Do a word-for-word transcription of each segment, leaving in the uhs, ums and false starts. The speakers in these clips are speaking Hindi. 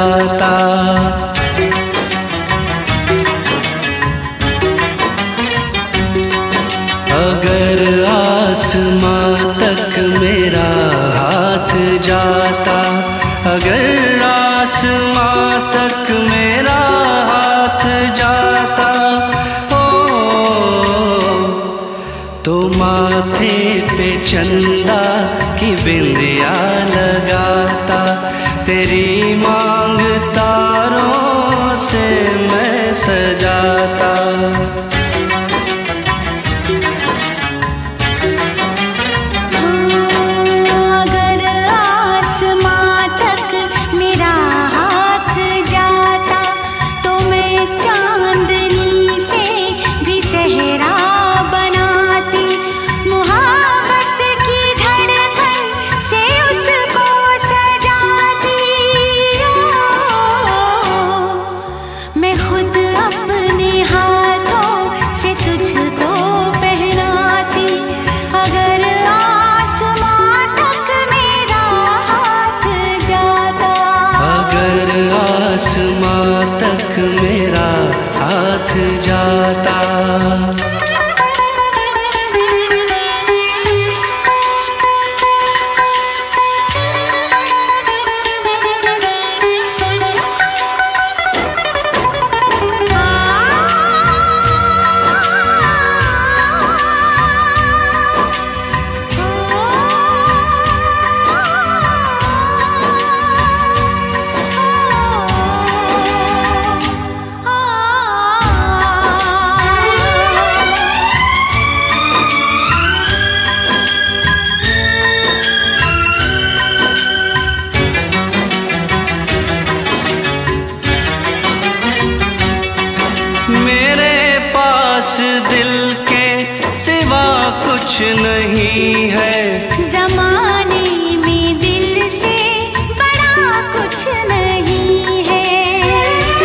जाता। अगर आसमां तक मेरा हाथ जाता, अगर आसमां तक मेरा हाथ जाता, ओ तो माथे पे चंदा की बिंदिया लगाता, तेरी मांग तारों से मैं सजाता। आसमां तक मेरा हाथ जाता। मेरे पास दिल के सिवा कुछ नहीं है, ज़माने में दिल से बड़ा कुछ नहीं है।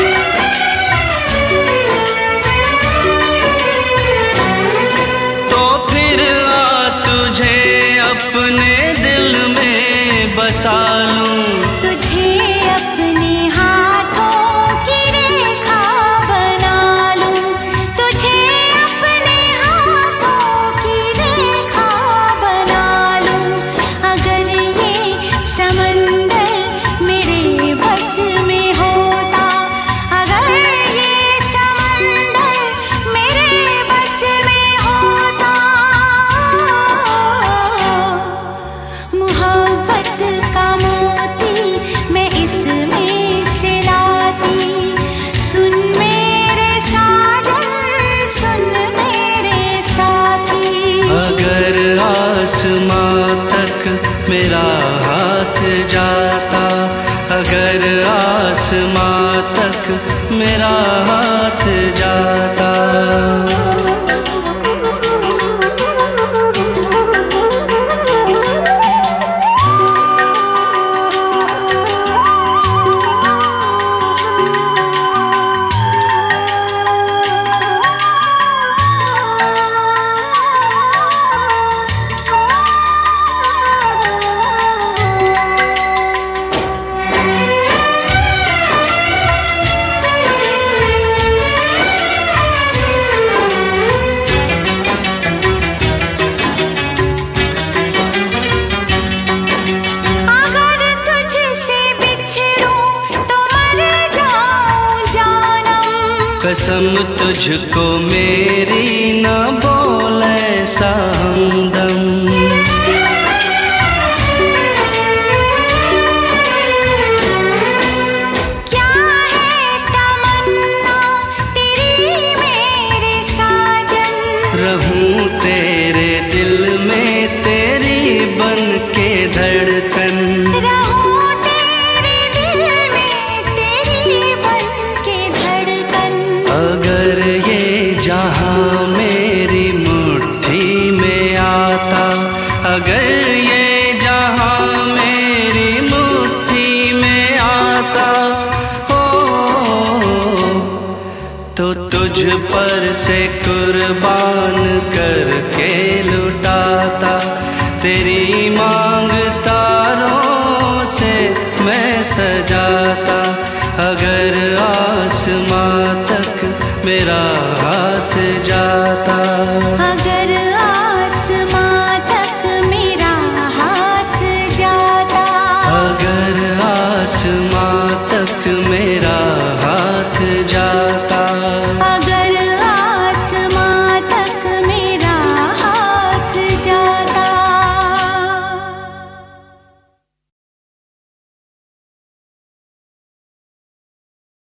तो फिर आ तुझे अपने दिल में बसा लूं, तुझे अपने हाथों की रेखा बना लूं, तुझे अपने हाथों की रेखा बना लूं। अगर ये समंदर मेरे बस में होता, अगर ये समंदर मेरे बस में होता, मोहब्बत का मोती मैं इसमें से लाती। सुन मेरे साजन, सुन मेरे साथी। अगर आसमां तक मेरा हाथ जाता, अगर आसमां तक मेरा हाथ जाता। कसम तुझको मेरी न बोल ऐसा हमदम, क्या है तमन्ना तेरी मेरे साजन, रहूं तेरे दिल में तेरी बन के धड़कन, रहूं तेरे दिल में तेरी बन के धड़कन। अगर ये जहां मेरी मुट्ठी में आता, अगर ये जहां मेरी मुट्ठी में आता, हो तो तुझ पर से कुर्बान करके लुटाता, तेरी मांग तारों से मैं सजाता। अगर आसमां तक मेरा